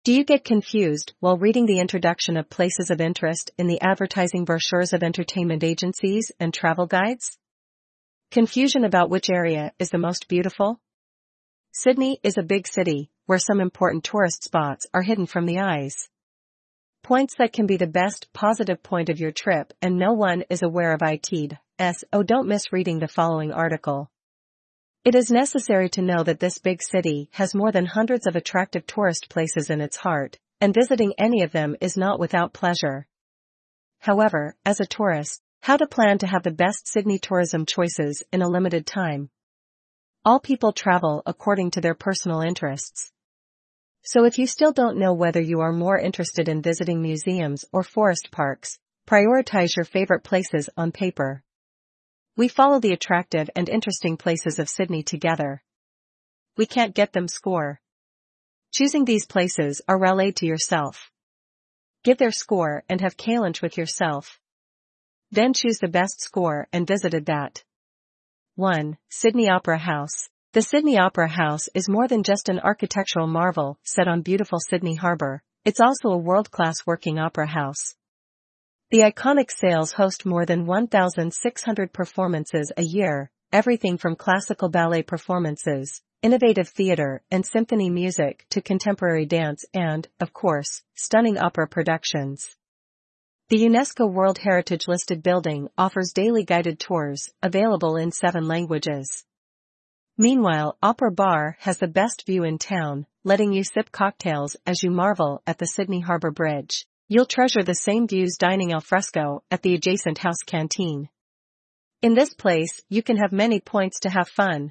Do you get confused while reading the introduction of places of interest in the advertising brochures of entertainment agencies and travel guides? Confusion about which area is the most beautiful? Sydney is a big city, where some important tourist spots are hidden from the eyes. Points that can be the best positive point of your trip and no one is aware of it. So don't miss reading the following article. It is necessary to know that this big city has more than hundreds of attractive tourist places in its heart, and visiting any of them is not without pleasure. However, as a tourist, how to plan to have the best Sydney tourism choices in a limited time. All people travel according to their personal interests. So if you still don't know whether you are more interested in visiting museums or forest parks, prioritize your favorite places on paper. We follow the attractive and interesting places of Sydney together. We can't get them score. Choosing these places are relayed to yourself. Give their score and have lunch with yourself. Then choose the best score and visited that. 1. Sydney Opera House. The Sydney Opera House is more than just an architectural marvel set on beautiful Sydney Harbour, it's also a world-class working opera house. The iconic sales host more than 1,600 performances a year, everything from classical ballet performances, innovative theater and symphony music to contemporary dance and, of course, stunning opera productions. The UNESCO World Heritage listed building offers daily guided tours, available in 7 languages. Meanwhile, Opera Bar has the best view in town, letting you sip cocktails as you marvel at the Sydney Harbour Bridge. You'll treasure the same views dining al fresco at the adjacent house canteen. In this place, you can have many points to have fun.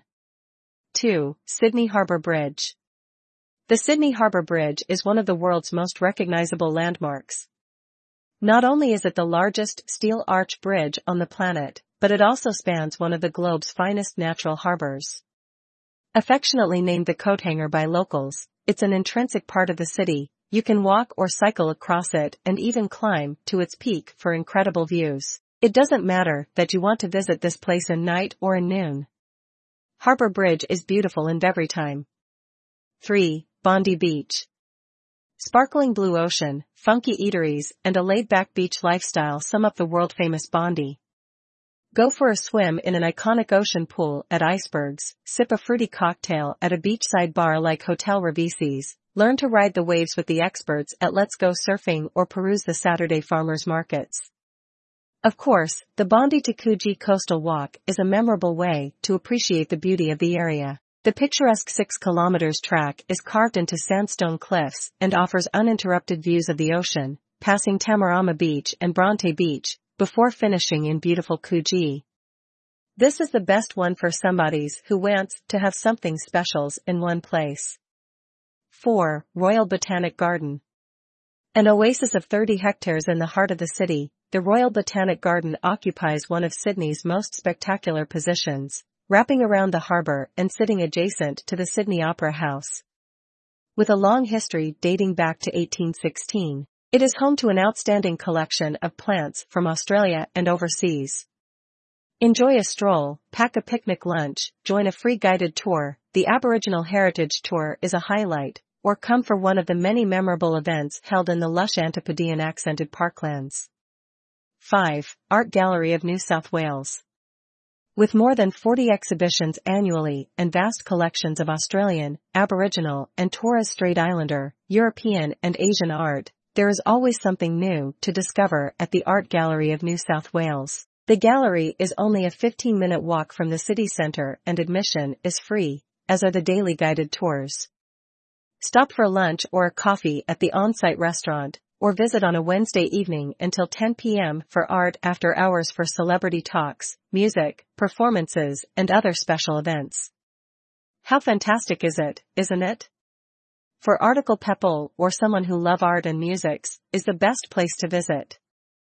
2. Sydney Harbour Bridge. The Sydney Harbour Bridge is one of the world's most recognizable landmarks. Not only is it the largest steel arch bridge on the planet, but it also spans one of the globe's finest natural harbors. Affectionately named the Coathanger by locals, it's an intrinsic part of the city. You can walk or cycle across it and even climb to its peak for incredible views. It doesn't matter that you want to visit this place in night or in noon. Harbour Bridge is beautiful in every time. 3. Bondi Beach. Sparkling blue ocean, funky eateries, and a laid-back beach lifestyle sum up the world-famous Bondi. Go for a swim in an iconic ocean pool at Icebergs, sip a fruity cocktail at a beachside bar like Hotel Revisi's, learn to ride the waves with the experts at Let's Go Surfing or peruse the Saturday farmers markets. Of course, the Bondi to Coogee Coastal Walk is a memorable way to appreciate the beauty of the area. The picturesque 6 kilometers track is carved into sandstone cliffs and offers uninterrupted views of the ocean, passing Tamarama Beach and Bronte Beach, before finishing in beautiful Coogee. This is the best one for somebodies who wants to have something specials in one place. 4. Royal Botanic Garden. An oasis of 30 hectares in the heart of the city, the Royal Botanic Garden occupies one of Sydney's most spectacular positions, wrapping around the harbour and sitting adjacent to the Sydney Opera House. With a long history dating back to 1816, it is home to an outstanding collection of plants from Australia and overseas. Enjoy a stroll, pack a picnic lunch, join a free guided tour, the Aboriginal Heritage Tour is a highlight, or come for one of the many memorable events held in the lush Antipodean accented parklands. 5. Art Gallery of New South Wales. With more than 40 exhibitions annually and vast collections of Australian, Aboriginal, and Torres Strait Islander, European and Asian art, there is always something new to discover at the Art Gallery of New South Wales. The gallery is only a 15-minute walk from the city centre and admission is free, as are the daily guided tours. Stop for lunch or a coffee at the on-site restaurant, or visit on a Wednesday evening until 10 p.m. for art after hours for celebrity talks, music, performances, and other special events. How fantastic is it, isn't it? For article people or someone who love art and musics, is the best place to visit.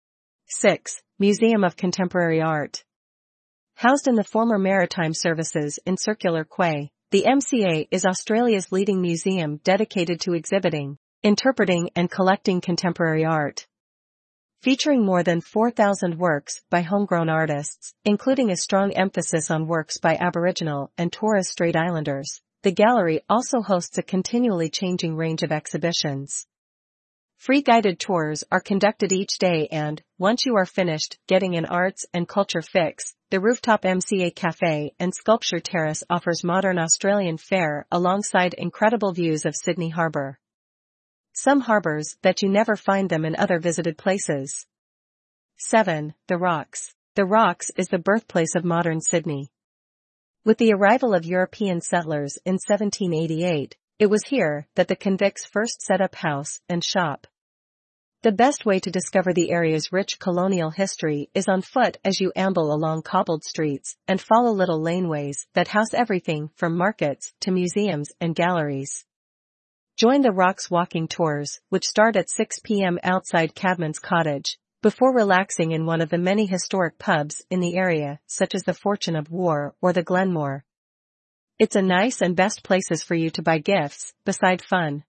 6. Museum of Contemporary Art. Housed in the former Maritime Services in Circular Quay, the MCA is Australia's leading museum dedicated to exhibiting, interpreting and collecting contemporary art. Featuring more than 4,000 works by homegrown artists, including a strong emphasis on works by Aboriginal and Torres Strait Islanders, The gallery also hosts a continually changing range of exhibitions. Free guided tours are conducted each day and, once you are finished getting an arts and culture fix, the rooftop MCA Cafe and Sculpture Terrace offers modern Australian fare alongside incredible views of Sydney Harbour. Some harbours that you never find them in other visited places. 7. The Rocks. The Rocks is the birthplace of modern Sydney. With the arrival of European settlers in 1788, it was here that the convicts first set up house and shop. The best way to discover the area's rich colonial history is on foot as you amble along cobbled streets and follow little laneways that house everything from markets to museums and galleries. Join the Rocks walking tours, which start at 6 p.m. outside Cadman's Cottage, before relaxing in one of the many historic pubs in the area, such as the Fortune of War or the Glenmore. It's a nice and best places for you to buy gifts, beside fun.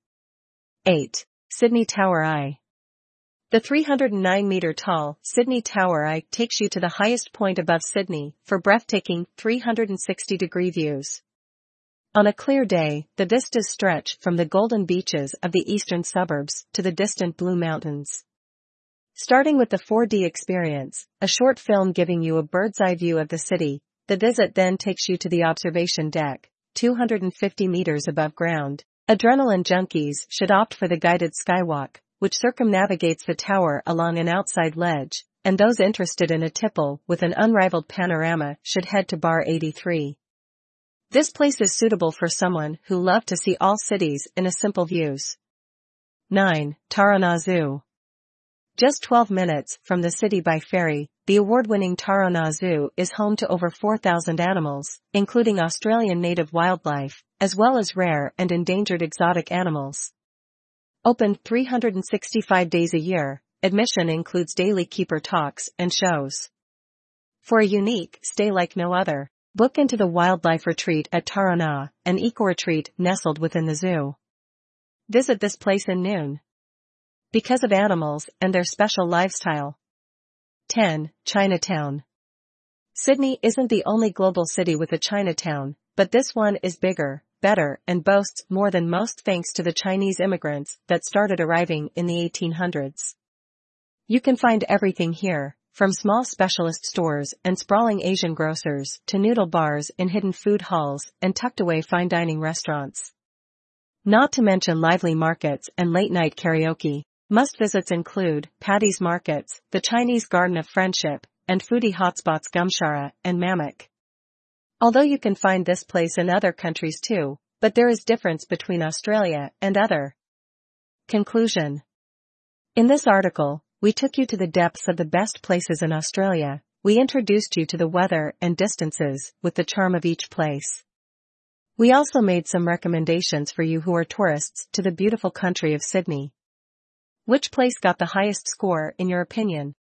8. Sydney Tower Eye. The 309-meter-tall Sydney Tower Eye takes you to the highest point above Sydney for breathtaking 360-degree views. On a clear day, the vistas stretch from the golden beaches of the eastern suburbs to the distant Blue Mountains. Starting with the 4D experience, a short film giving you a bird's-eye view of the city, the visit then takes you to the observation deck, 250 meters above ground. Adrenaline junkies should opt for the guided skywalk, which circumnavigates the tower along an outside ledge, and those interested in a tipple with an unrivaled panorama should head to Bar 83. This place is suitable for someone who loves to see all cities in a simple views. 9. Taronga Zoo. Just 12 minutes from the city by ferry, the award-winning Taronga Zoo is home to over 4,000 animals, including Australian native wildlife, as well as rare and endangered exotic animals. Open 365 days a year, admission includes daily keeper talks and shows. For a unique stay like no other, book into the wildlife retreat at Taronga, an eco-retreat nestled within the zoo. Visit this place in noon. Because of animals and their special lifestyle. 10. Chinatown. Sydney isn't the only global city with a Chinatown, but this one is bigger, better, and boasts more than most thanks to the Chinese immigrants that started arriving in the 1800s. You can find everything here, from small specialist stores and sprawling Asian grocers to noodle bars in hidden food halls and tucked-away fine dining restaurants. Not to mention lively markets and late-night karaoke. Must-visits include Paddy's Markets, the Chinese Garden of Friendship, and foodie hotspots Gumshara and Mamak. Although you can find this place in other countries too, but there is difference between Australia and other. Conclusion. In this article, we took you to the depths of the best places in Australia. We introduced you to the weather and distances with the charm of each place. We also made some recommendations for you who are tourists to the beautiful country of Sydney. Which place got the highest score in your opinion?